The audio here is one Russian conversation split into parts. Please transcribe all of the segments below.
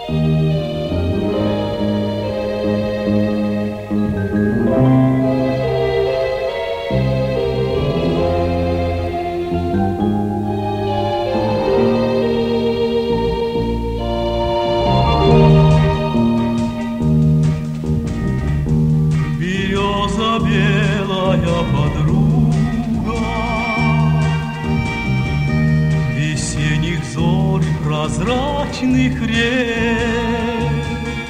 Белая подруга весенних зорь прозрачных рек.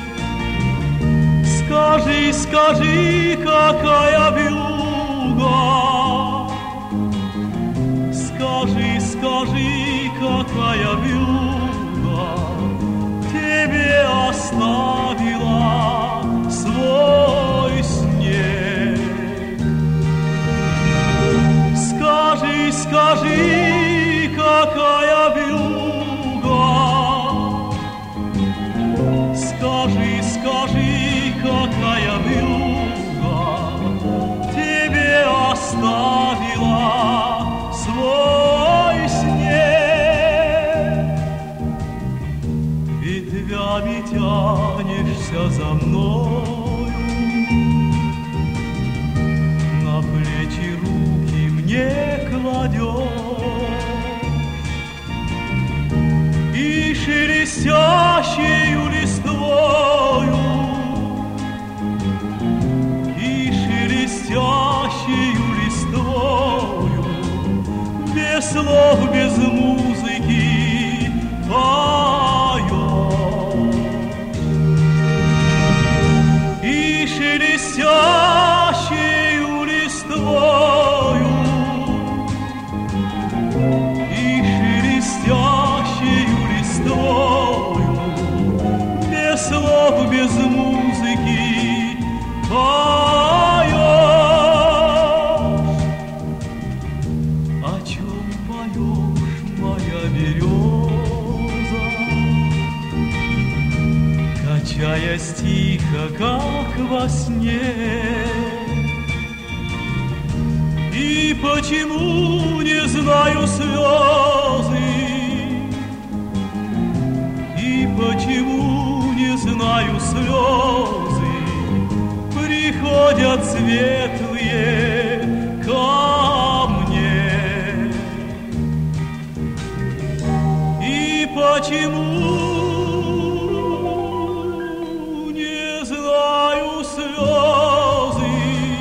Скажи, скажи, какая белуга, скажи, скажи, какая белуга тебе оставила свой снег. Скажи, скажи, какая белуга, скажи, скажи, какая белуга тебе оставила свой снег. Ветвями тянешься за мною, на плечи руки мне кладешь, и шелестящею листвою, без слов, без музыки поешь. И шелестящею листвою, без слов, без музыки поешь. О чем поешь, моя береза, качаясь тихо, как во сне? И почему, не знаю, слезы, и почему, не знаю, слезы приходят светлые ко мне? И почему, не знаю, слезы,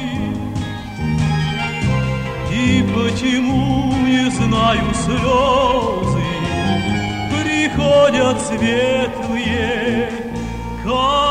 и почему, не знаю, слезы приходят светлые ко мне?